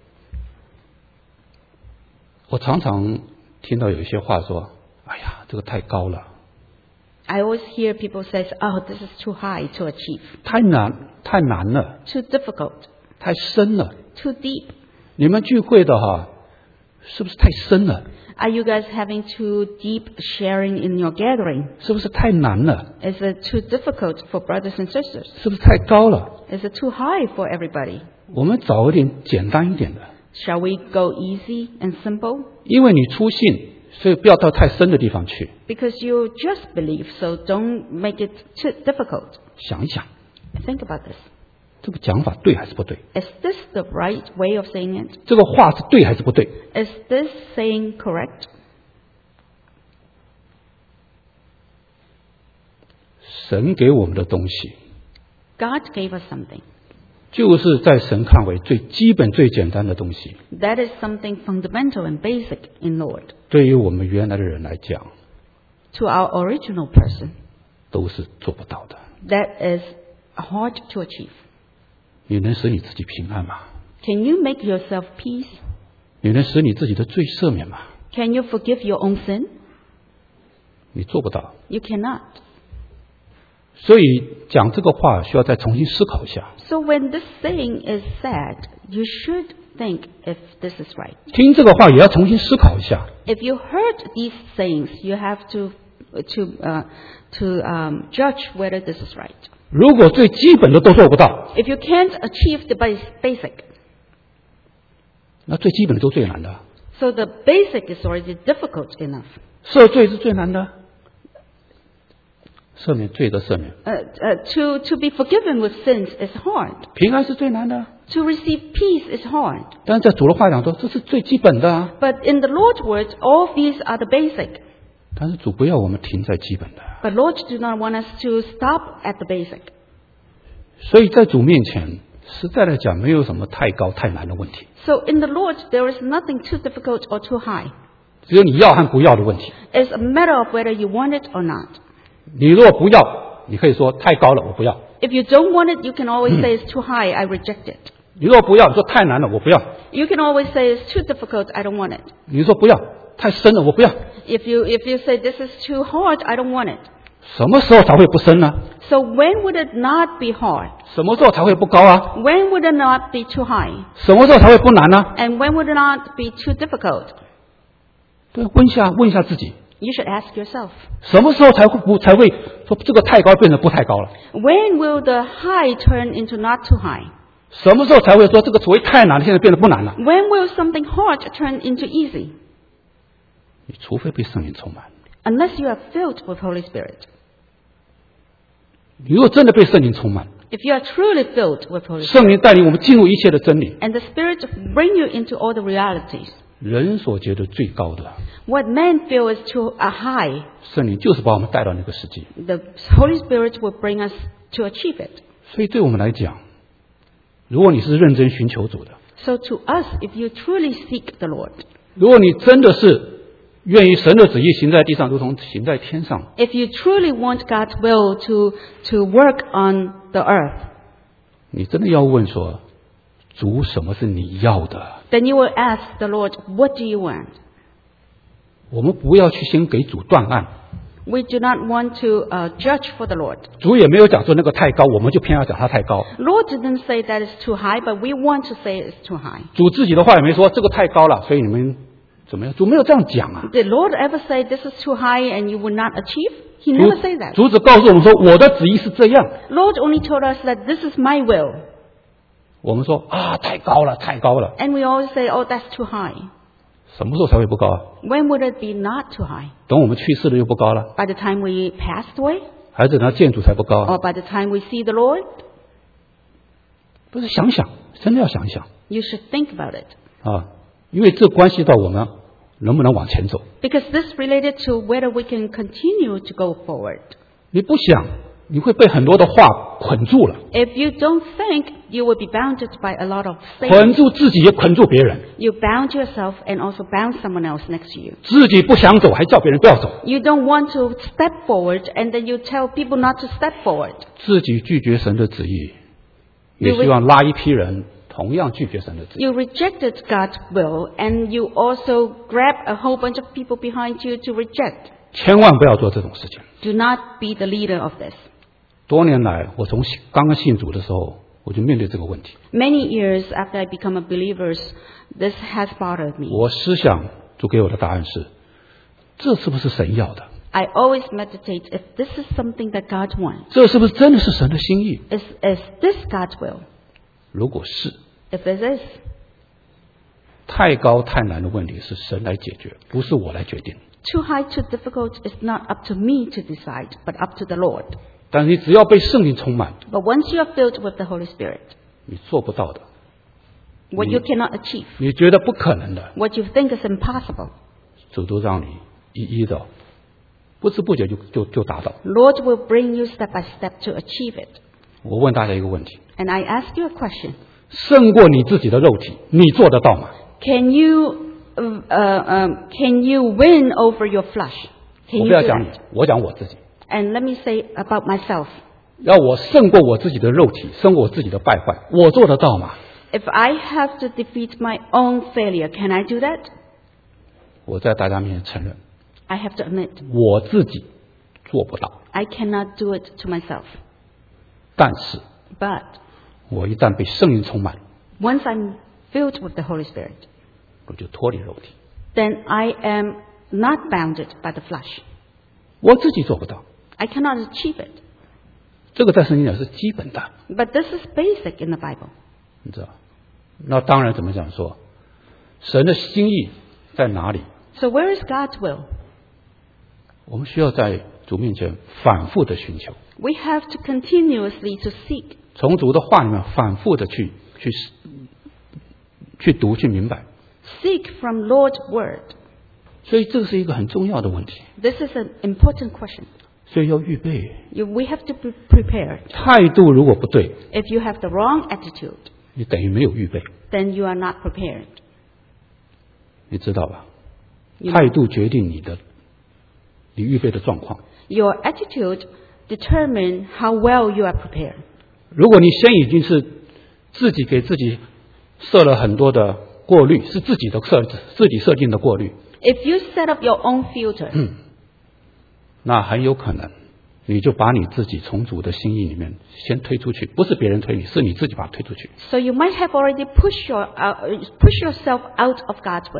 我常常听到有一些话说：“哎呀，这个太高了， I always hear people say, "Oh, this is too high to achieve, 太难了， too difficult, 太深了。 too deep." 你们聚会的是不是太深了？ Are you guys having too deep sharing in your gathering? 是不是太难了？ Is it too difficult for brothers and sisters? 是不是太高了？ Is it too high for everybody? 我们找一点简单一点的， Shall we go easy and simple? 因为你初信，所以不要到太深的地方去。 Because you just believe, so don't make it too difficult. 想一想， Think about this. 这个讲法对还是不对？ Is this the right way of saying it? 这个话是对还是不对？ Is this saying correct? 神给我们的东西， God gave us something. 就是在神看为最基本、最简单的东西。 That is something fundamental and basic in Lord. 对于我们原来的人来讲， To our original person, 都是做不到的。 that is hard to achieve. 你能使你自己平安吗？ Can you make yourself peace? 你能使你自己的罪赦免吗？ Can you forgive your own sin? 你做不到。 You cannot. 所以讲这个话需要再重新思考一下。 So when this saying is said, you should think if this is right. 听这个话也要重新思考一下。 If you heard these sayings, you have to judge whether this is right. 如果最基本的都做不到， If you can't achieve the basic, 那最基本的都最难的。 so the basic is already difficult enough. 赦罪是最难的，赦免罪的赦免。 To be forgiven with sins is hard. 平安是最难的， To receive peace is hard. 但是在主的话讲说，这是最基本的啊。 But in the Lord's words, all of these are the basic. 但是主不要我们停在基本的， But Lord do not want us to stop at the basic. 所以在主面前，实在来讲，没有什么太高太难的问题， So in the Lord, there is nothing too difficult or too high. 只有你要和不要的问题。 It's a matter of whether you want it or not. 你如果不要，你可以说太高了，我不要； If you don't want it, you can always say it's too high, I reject it. 你如果不要，你说太难了，我不要； You can always say it's too difficult, I don't want it. 你说不要，太深了，我不要。 If you say this is too hard, I don't want it. 什么时候才会不深呢？ So when would it not be hard? 什么时候才会不高啊？ When would it not be too high? 什么时候才会不难呢？ And when would it not be too difficult? 对，问一下自己， You should ask yourself. 什么时候才会说这个太高变成不太高了？ When will the high turn into not too high? 什么时候才会说这个所谓太难的现在变得不难了？ When will something hard turn into easy? 你除非被圣灵充满， Unless you are filled with Holy Spirit. 你如果真的被圣灵充满， If you are truly filled with Holy 圣 Spirit, 灵带领我们进入一切的真理， and the Spirit bring you into all the realities, 人所觉得最高的， what men feel is too high, 圣灵就是把我们带到那个世界。 the Holy Spirit will bring us to achieve it. 所以对我们来讲，如果你是认真寻求主的， So to us, if you truly seek the Lord, 如果你真的是愿意神的旨意行在地上，如同行在天上， if you truly want God's will to work on the earth, 你真的要问说，主，什么是你要的？ then you will ask the Lord, what do you want? 我们不要去先给主断案， We do not want to judge for the Lord. 主也没有讲说那个太高，我们就偏要讲它太高。 Lord didn't say that it's too high, but we want to say it's too high. 主自己的话也没说这个太高了，所以你们怎么样？主没有这样讲啊。 Did Lord ever say this is too high and you will not achieve? He never said that. 主只告诉我们说，我的旨意是这样。 Lord only told us that this is my will. 我们说啊，太高了，太高了。 And we always say, oh, that's too high. 什么时候才会不高啊？ When would it be not too high? 等我们去世了就不高了， By the time we passed away? 还是等到见主才不高啊？ Or by the time we see the Lord? 不是想想，真的要想一想 You should think about it. 啊，因为这关系到我们能不能往前走。 Because this related to whether we can continue to go forward. 你不想，你会被很多的话捆住了， If you don't think, you will be bounded by a lot of 捆 things. 住自己也捆住别人， You bound yourself and also bound someone else next to you. 自己不想走还叫别人不要走， You don't want to step forward and then you tell people not to step forward. 自己拒绝神的旨意， You 也希望拉一批人同样拒绝神的旨意。 You rejected God's will and you also grab a whole bunch of people behind you to reject. 千万不要做这种事情。 Do not be the leader of this. 多年来，我从刚刚信主的时候，我就面对这个问题。 Many years after I become a believer, this has bothered me. 我思想主给我的答案是：这是不是神要的？ I always meditate if this is something that God wants. 这是不是真的是神的心意？ Is this God's will? 如果是， If it is, 太高太难的问题是神来解决，不是我来决定。 too high, too difficult is not up to me to decide, but up to the Lord. 但是你只要被圣灵充满， But once you are filled with the Holy Spirit, 你做不到的， what you cannot achieve, 你觉得不可能的， what you think is impossible, 主都让你一一的，不知不觉就达到。 Lord will bring you step by step to achieve it. 我问大家一个问题： And I ask you a question. 胜过你自己的肉体，你做得到吗？ Can you win over your flesh? Can 我 you 不要 do 讲你 that? 我讲我自己。 And let me say about myself. 要我胜过我自己的肉体，胜过我自己的败坏，我做得到吗？ If I have to defeat my own failure, can I do that? 我在大家面前承认， I have to admit, 我自己做不到。 I cannot do it to myself. 但是 But 我一旦被圣灵充满， once I'm filled with the Holy Spirit, 我就脱离肉体。 then I am not bounded by the flesh. 我自己做不到， I cannot achieve it. 这个在圣经讲是基本的， But this is basic in the Bible. 你知道？那当然怎么讲说，神的心意在哪里？ So where is God's will? 我们需要在主面前反复的寻求， We have to continuously to seek. 从主的话里面反复的去读去明白。 Seek from Lord's word. 所以这是一个很重要的问题， This is an important question. 所以要预备。 We have to be prepared. 态度如果不对， If you have the wrong attitude, 你等于没有预备， then you are not prepared. 你知道吧？ You 态 know, 度决定你预备的状况。 your attitude determine how well you are prepared. 如果你先已经是自己给自己设了很多的过滤，是自己设定的过滤， If you set up your own filter, 那很有可能你就把你自己从主的心意里面先推出去，不是别人推你，是你自己把它推出去。 so you might have already pushed yourself out of God's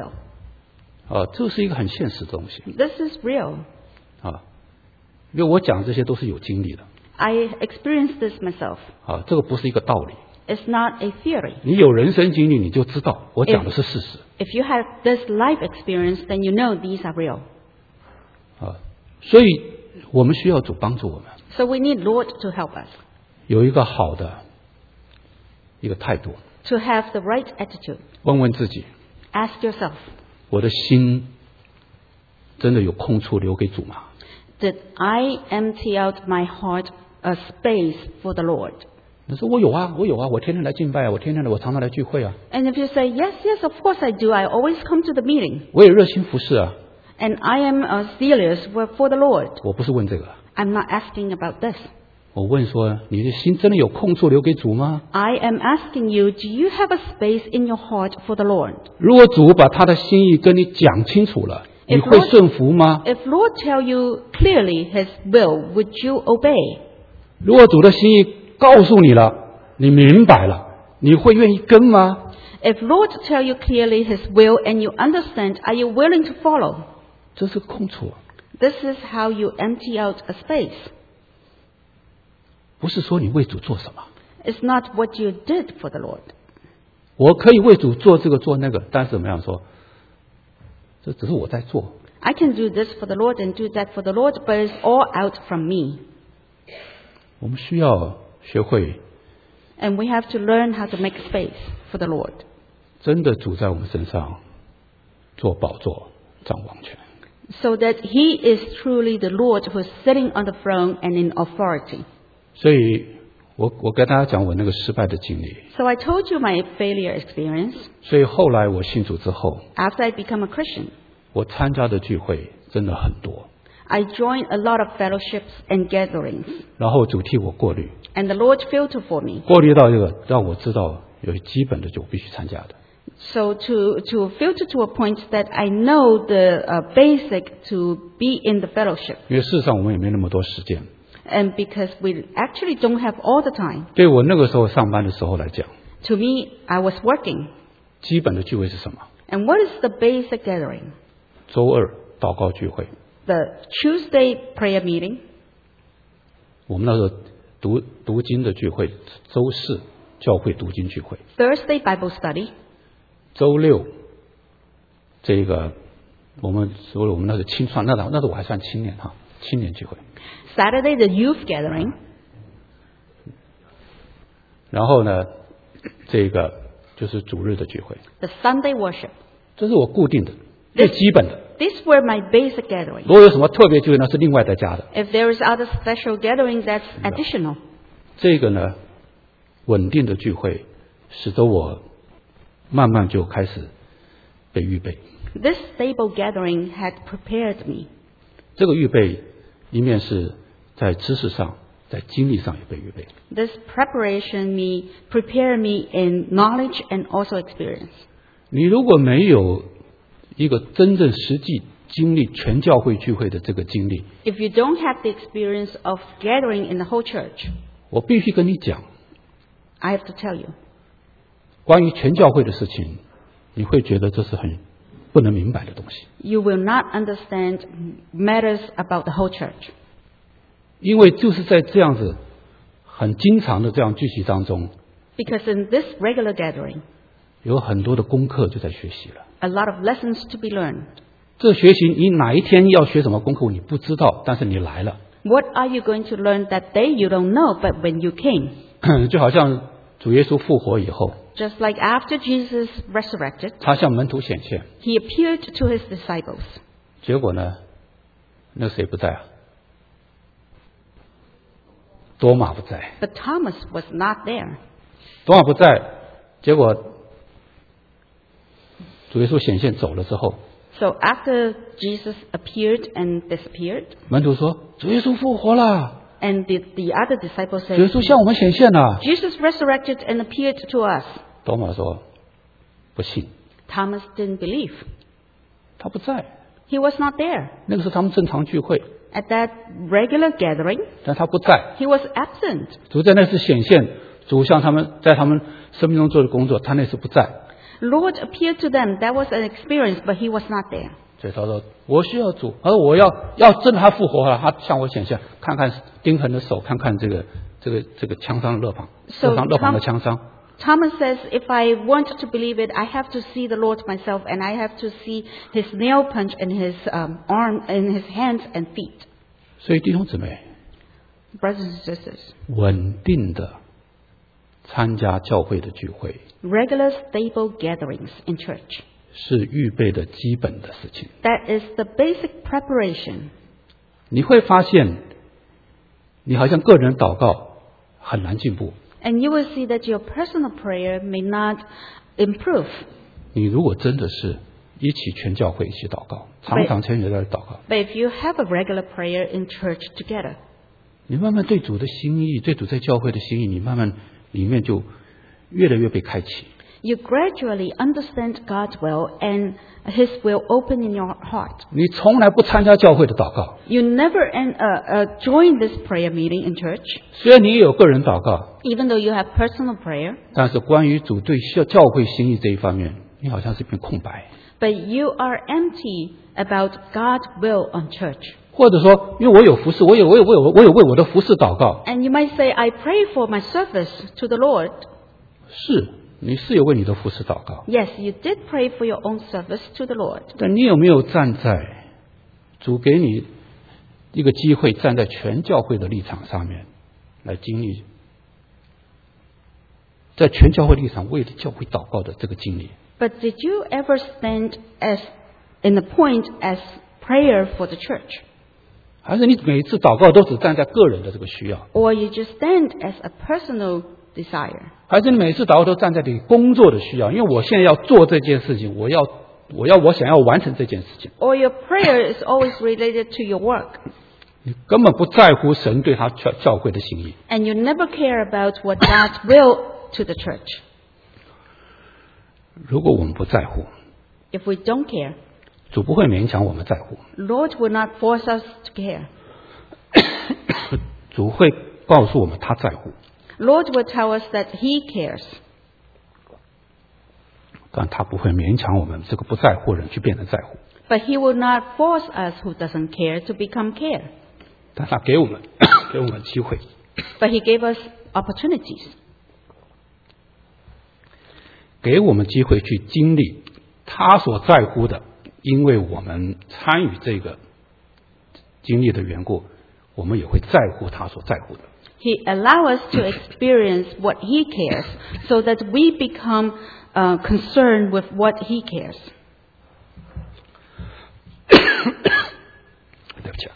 will. 这是一个很现实的东西 This is real. 啊，因为我讲这些都是有经历的 I experienced this myself. 啊，这个不是一个道理。 It's not a theory. 你有人生经历，你就知道我讲的是事实 If you have this life experience, then you know these are real. 啊，所以我们需要主帮助我们 So we need Lord to help us 有一个好的一个态度， to have the right attitude. 问问自己， Ask yourself, 我的心真的有空处留给主吗？ did I empty out my heart a space for the Lord? 你说我有啊，我天天来敬拜啊，我常常来聚会啊， And if you say, yes, yes, of course I do. I always come to the meeting. 我也热心服侍啊。 And I am serious for the Lord. 我不是问这个， I'm not asking about this. 我问说你的心真的有空处留给主吗？ I am asking you, do you have a space in your heart for the Lord? 如果主把他的心意跟你讲清楚了，你 If 会 Lord- 顺服吗？ If Lord tell you clearly His will, would you obey? 如果主的心意告诉你了，你明白了，你会愿意跟吗？ If Lord tell you clearly His will and you understand, are you willing to follow? 这是个空处， This is how you empty out a space. 不是说你为主做什么。 It's not what you did for the Lord. 我可以为主做这个做那个，但是怎么样说？这只是我在做。 I can do this for the Lord and do that for the Lord, but it's all out from me. 我们需要学会 And we have to learn how to make space for the Lord. 真的主在我们身上做宝座掌王权。 So that He is truly the Lord who is sitting on the throne and in authority. 所以我跟大家讲我那个失败的经历。 So I told you my failure experience. 所以后来我信主之后， After I become a Christian, 我参加的聚会真的很多， I joined a lot of fellowships and gatherings. 然后主替我过滤， And the Lord filtered for me. 过滤到这个让我知道有基本的就必须参加的。 So to filter to a point that I know the basic to be in the fellowship. 因为事实上我们也没那么多时间。 And because we actually don't have all the time. 对我那个时候上班的时候来讲， To me, I was working. 基本的聚会是什么？ And what is the basic gathering? 周二祷告聚会， The Tuesday prayer meeting. 我们那时候读经的聚会，周四教会读经聚会， Thursday Bible study. 周六这个我们那个青创，那时候我还算青年哈，青年聚会。 Saturday the youth gathering. 然后呢，这个就是主日的聚会， The Sunday worship. 这是我固定的、最基本的。 These were my basic gatherings. 如果有什么特别聚会，那是另外再加的。 If there is other special gathering, that's additional. 这个呢，稳定的聚会，使得我慢慢就开始被预备。 This stable gathering had prepared me. 这个预备一面是在知识上， 在经历上也被预备。 This preparation prepare me in knowledge and also experience. 你如果没有一个真正实际经历全教会聚会的这个经历， If you don't have the experience of gathering in the whole church, 我必须跟你讲， I have to tell you, 关于全教会的事情，你会觉得这是很不能明白的东西。 you will not understand matters about the whole church. 因为就是在这样子很经常的这样聚集当中， Because in this regular gathering, 有很多的功课就在学习了。 a lot of lessons to be learned. 这学习你哪一天要学什么功课你不知道，但是你来了， What are you going to learn that day? You don't know, but when you came, 就好像主耶稣复活以后， just like after Jesus resurrected, 他向门徒显现， he appeared to his disciples. 结果呢，那谁不在啊？多马不在， But Thomas was not there. 多马不在，结果主耶稣显现走了之后， So after Jesus appeared and disappeared, 门徒说主耶稣复活了， and the other disciples 主耶 said, 稣向我们显现了。 Jesus resurrected and appeared to us. 多马说不信， Thomas didn't believe. 他不在， He was not there. 那个是他们正常聚会， At that regular gathering, 但他不在。 he was absent. 主在那次显现，主向他们在他们生命中做的工作，他那次不在。 Lord appeared to them. That was an experience, but he was not there. 所以他说我需要主，而我要真的他复活了，他向我显现，看看钉痕的手，看看这个枪伤的勒旁， So 勒旁的枪伤。 Thomas says, if I want to believe it, I have to see the Lord myself, and I have to see his nail punch in his arm, in his hands and feet. 所以弟兄姊妹， Brothers and sisters, 稳定的参加教会的聚会 regular stable gatherings in church. 是预备的基本的事情。 That is the basic preparation. 你会发现，你好像个人祷告很难进步。 And you will see that your personal prayer may not improve. 你如果真的是一起全教会一起祷告，常常全教会祷告， But if you have a regular prayer in church together, 你慢慢对主的心意，对主在教会的心意，你慢慢里面就越来越被开启。 you gradually understand God's will and his will open in your heart. 你从来不参加教会的祷告， You never join this prayer meeting in church, 虽然你也有个人祷告， even though you have personal prayer, 但是关于主对教会心意这一方面，你好像是一片空白。 but you are empty about God's will on church. 或者说，因为我有服侍，我有为我的服侍祷告， And you might say, I pray for my service to the Lord. 是你是有为你的服侍祷告， Yes, you did pray for your own service to the Lord. 但你有没有站在主给你一个机会，站在全教会的立场上面来经历，在全教会立场为了教会祷告的这个经历？ But did you ever stand as in the point as prayer for the church? 还是你每次祷告都只站在个人的这个需要？ Or you just stand as a personal desire? 还是你每次祷告都站在你工作的需要？因为我现在要做这件事情，我想要完成这件事情。 Or your prayer is always related to your work, 你根本不在乎神对他教会的心意。 and you never care about what God will to the church. 如果我们不在乎， If we don't care, 主不会勉强我们在乎， Lord will not force us to care. 主会告诉我们他在乎， Lord will tell us that He cares, 但他不会勉强我们这个不在乎人去变得在乎。 but He will not force us who doesn't care to become care. 但他给我们机会， But He gave us opportunities. 给我们机会去经历他所在乎的，因为我们参与这个经历的缘故，我们也会在乎他所在乎的。 He allows us to experience what He cares so that we become concerned with what He cares. 对不起啊，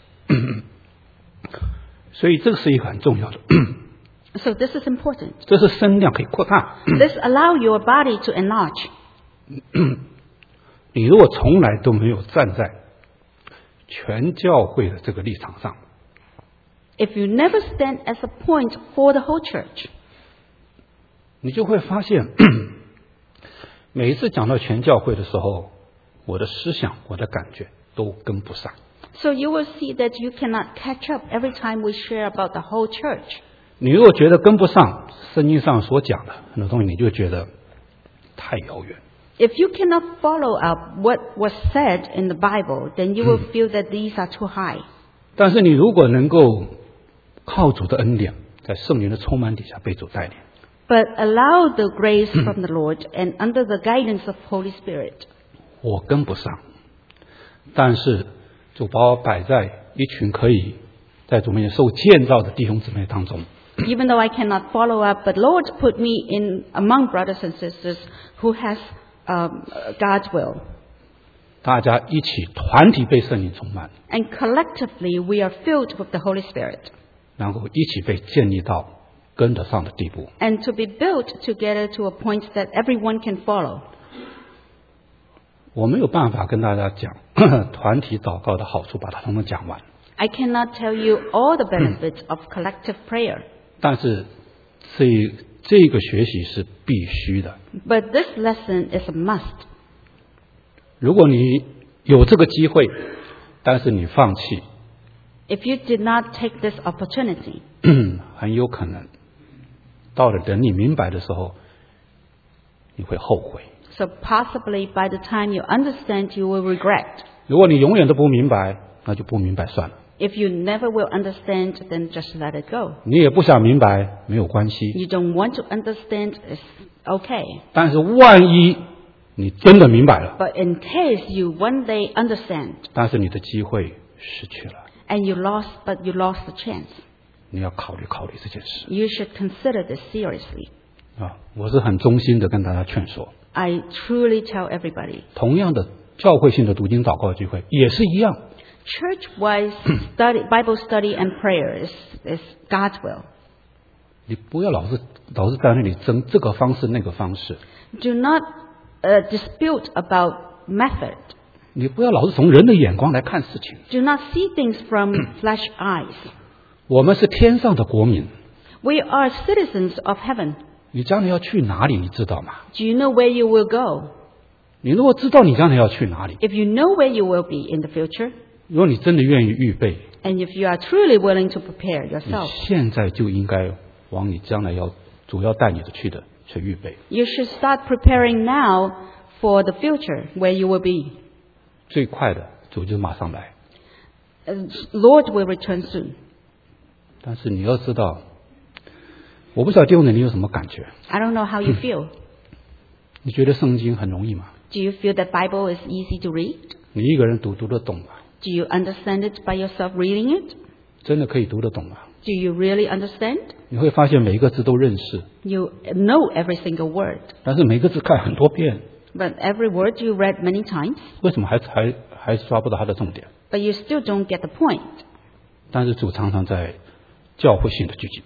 所以这个是一个很重要的， So this is important. 这是声量可以扩大。 This allows your body to enlarge. 你如果从来都没有站在全教会的这个立场上， if you never stand as a point for the whole church, 你就会发现每一次讲到全教会的时候，我的思想我的感觉都跟不上。 so you will see that you cannot catch up every time we share about the whole church. 你如果觉得跟不上圣经上所讲的很多东西，你就觉得太遥远。 If you cannot follow up what was said in the Bible, then you will feel that these are too high. 但是你如果能够靠主的恩典，在圣灵的充满底下被主带领， But allow the grace from the Lord and under the guidance of Holy Spirit. 我跟不上，但是主把我摆在一群可以在主面前受建造的弟兄姊妹当中。 Even though I cannot follow up, but Lord put me in among brothers and sisters who has God's will. 大家一起团体被圣灵充满， And collectively we are filled with the Holy Spirit. 然后一起被建立到跟得上的地步。 And to be built together to a point that everyone can follow. 我没有办法跟大家讲团体祷告的好处，把它通通讲完。 I cannot tell you all the benefits of collective prayer. 但是这个学习是必须的。 But this lesson is a must. 如果你有这个机会，但是你放弃， If you did not take this opportunity, 很有可能到了等你明白的时候，你会后悔。 so possibly by the time you understand, you will regret. 如果你永远都不明白，那就不明白算了。 If you never will understand, then just let it go. 你也不想明白，没有关系。 You don't want to understand, it's okay. 但是万一你真的明白了， But in case you one day understand, 但是你的机会失去了， and you lost the chance, 你要考虑考虑这件事 you should consider this seriously. 啊！我是很衷心的跟大家劝说， I truly tell everybody, 同样的教会性的读经祷告聚会也是一样。 church-wise Bible study and prayer is God's will. 你不要老是在那里争这个方式那个方式， Do not dispute about method. 你不要老是从人的眼光来看事情。 Do not see things from flesh eyes. 我们是天上的国民， We are citizens of heaven. 你将来要去哪里，你知道吗？ Do you know where you will go? 你如果知道你将来要去哪里， If you know where you will be in the future, 如果你真的愿意预备， and if you are truly willing to prepare 你 yourself, 现在就应该往你将来主要带你的去预备。 you should start preparing now for the future where you will be. 最快的主就马上来， Lord will return soon. 但是你要知道，我不知道弟兄们你有什么感觉？ I don't know how you feel. 你觉得圣经很容易吗？ Do you feel that Bible is easy to read? 你一个人读得懂吗？ Do you understand it by yourself reading it? 真的可以读得懂吗？ Do you really understand? 你会发现每一个字都认识， You know every single word. 但是每个字看很多遍， But every word you read many times, 为什么还抓不到它的重点？ but you still don't get the point. 但是主常常在教会性的聚集，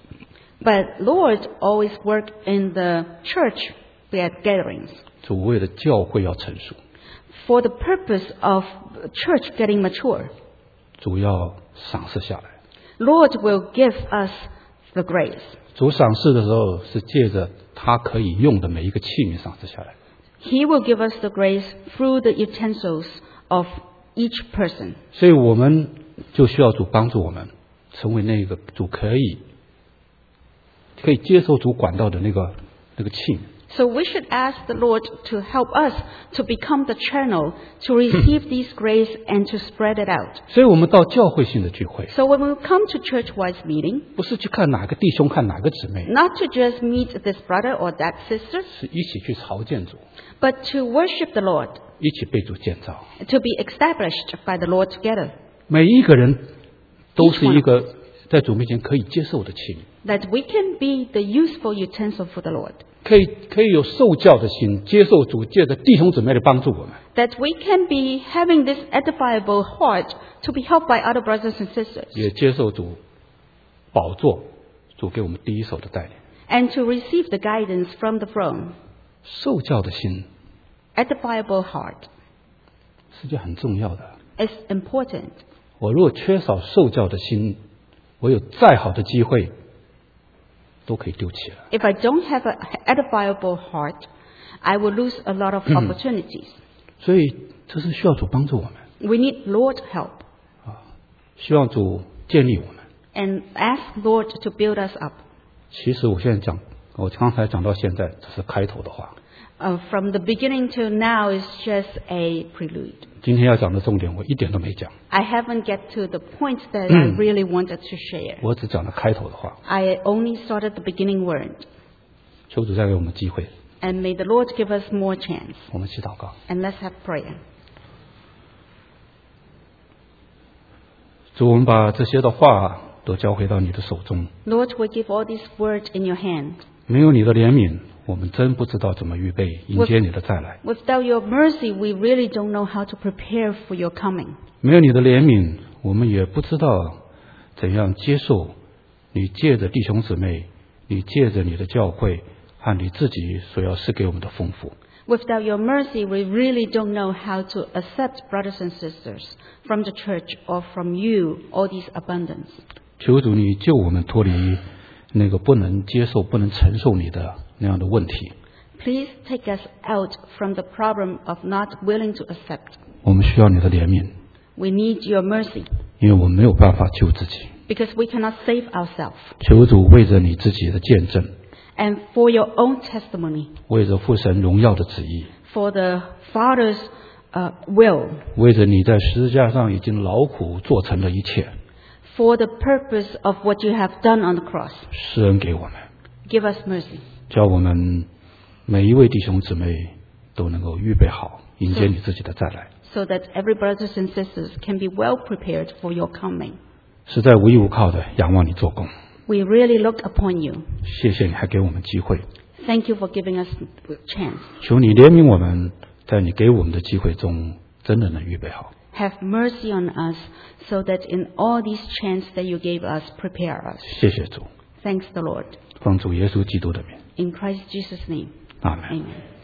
But Lord always work in the church gatherings 主为了教会要成熟， for the purpose of church getting mature. 主要赏赐下来。 Lord will give us the grace. 主赏赐的时候是借着他可以用的每一个器皿赏赐下来。 He will give us the grace through the utensils of each person. 所以我们就需要主帮助我们，成为那个主可以接受主管道的那个器皿。 So we should ask the Lord to help us to become the channel to receive these grace and to spread it out. 所以我们到教会性的聚会， So when we come to church-wise meeting, 不是去看哪个弟兄看哪个姊妹， not to just meet this brother or that sister, 是一起去朝见主， but to worship the Lord, 一起被主建造。 to be established by the Lord together, 每一个人都是一个在主面前可以接受的器皿， that we can be the useful utensil for the Lord, 可以有受教的心，接受主借着弟兄姊妹的帮助我们。 that we can be having this edifiable heart to be helped by other brothers and sisters, 也接受主宝座，主给我们第一手的带领。 and to receive the guidance from the throne. 受教的心 Edifiable heart 是件很重要的。 is important. 我如果缺少受教的心， 我有再好的机会都可以丢弃了。 If I don't have an edifiable heart, I will lose a lot of opportunities. 所以这是需要主帮助我们， We need Lord help 希望主建立我们。 and ask Lord to build us up. 其实我刚才讲到现在，这是开头的话。 From the beginning till now is just a prelude. 今天要讲的重点我一点都没讲， I haven't get to the point that I really wanted to share. 我只讲了开头的话。 I only started the beginning word. 求主再给我们机会， And may the Lord give us more chance. 我们一起祷告。 And let's have prayer. 主，我们把这些的话都交回到你的手中。 Lord, we give all these words in your hand. 没有你的怜悯，我们真不知道怎么预备迎接你的再来。 Without your mercy, we really don't know how to prepare for your coming. 没有你的怜悯，我们也不知道怎样接受你借着弟兄姊妹，你借着你的教会和你自己所要赐给我们的丰富。 Without your mercy, we really don't know how to accept brothers and sisters from the church or from you, all these abundance. 求主你救我们脱离那个不能接受、不能承受你的那样的问题。 Please take us out from the problem of not willing to accept. 我们需要你的怜悯， We need your mercy 因为我们没有办法救自己。 because we cannot save ourselves. 求主为着你自己的见证， And for your own testimony, 为着父神荣耀的旨意， for the Father's will, 为着你在十字架上已经劳苦做成的一切， for the purpose of what you have done on the cross. 施恩给我们， Give us mercy 叫我们每一位弟兄姊妹都能够预备好迎接你自己的再来。 so that every brothers and sisters can be well prepared for your coming. 实在无依无靠的仰望你做工， We really look upon you. 谢谢你还给我们机会， Thank you for giving us a chance. 求你怜悯我们，在你给我们的机会中真的能预备好。 Have mercy on us so that in all these chances that you gave us, prepare us. 谢谢主， Thanks the Lord. 奉主耶稣基督的名， In Christ Jesus' name, 阿门。 amen.